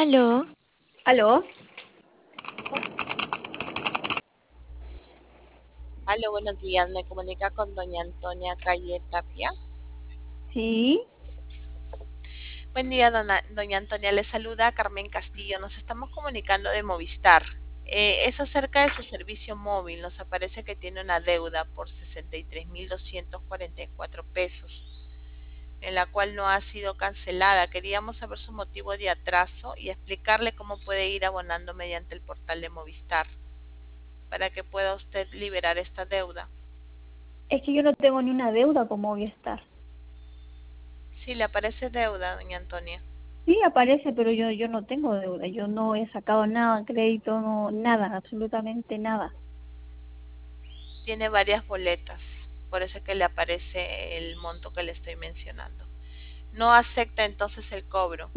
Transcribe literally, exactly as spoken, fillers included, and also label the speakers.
Speaker 1: Aló,
Speaker 2: ¿Aló?
Speaker 1: aló, buenos días. Me comunica con doña Antonia Calle Tapia.
Speaker 2: Sí,
Speaker 1: Buen día, dona- doña Antonia. Le saluda Carmen Castillo. Nos estamos comunicando de Movistar. Eh, es acerca de su servicio móvil. Nos aparece que tiene una deuda por sesenta y tres mil doscientos cuarenta y cuatro pesos, en la cual no ha sido cancelada. Queríamos saber su motivo de atraso y explicarle cómo puede ir abonando mediante el portal de Movistar para que pueda usted liberar esta deuda.
Speaker 2: es que yo no tengo ni una deuda con Movistar.
Speaker 1: Sí, le aparece deuda, doña Antonia.
Speaker 2: Sí, aparece, pero yo, yo no tengo deuda. Yo no he sacado nada, crédito, no, nada, absolutamente nada.
Speaker 1: Tiene varias boletas, por eso es que le aparece el monto que le estoy mencionando. No acepta entonces el cobro.